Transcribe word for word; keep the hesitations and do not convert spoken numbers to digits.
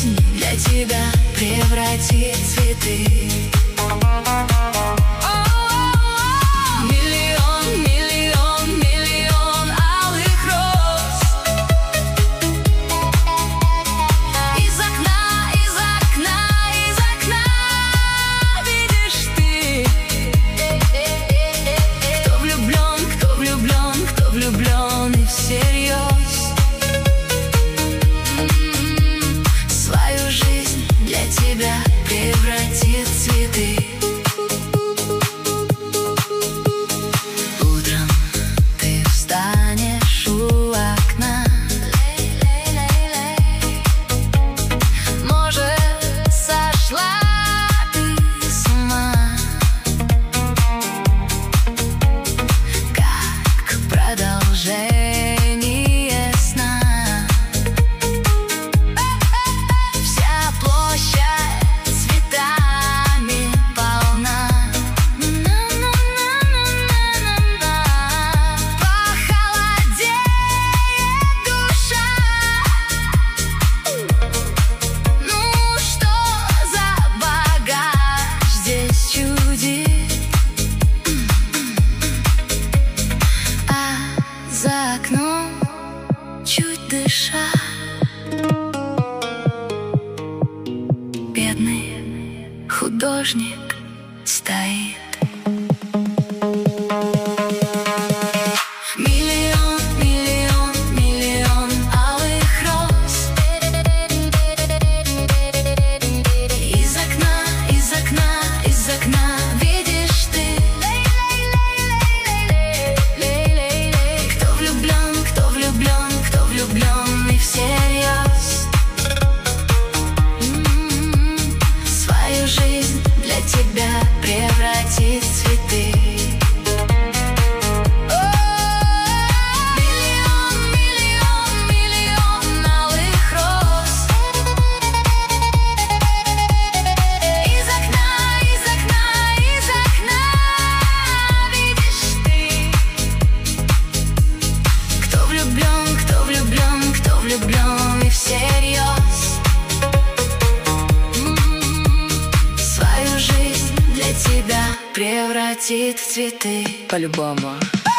жизнь для тебя превратит в цветы. Миллион, миллион, миллион алых роз. Из окна, из окна, из окна видишь ты. Кто влюблен, кто влюблен, кто влюблен и всерьез. Свою жизнь для тебя превратит в цветы. Утром ты встанешь у окна. Может, сошла ты с ума, как продолжение сна. Вся площадь цветами полна. Похолодеет душа. Ну что за багаж здесь чудит? А за окном, чуть дыша, бедный художник стоит. Миллион, миллион, миллион алых роз. Из окна, из окна, из окна видишь ты. Кто влюблен, кто влюблен, кто влюблен и всерьез. Свою жизнь для тебя превратит в цветы. Миллион, миллион, миллион алых роз. Из окна, из окна, из окна видишь ты. Кто влюблен, кто влюблен, кто влюблен и всерьез. Свою жизнь для тебя превратит в цветы. По-любому.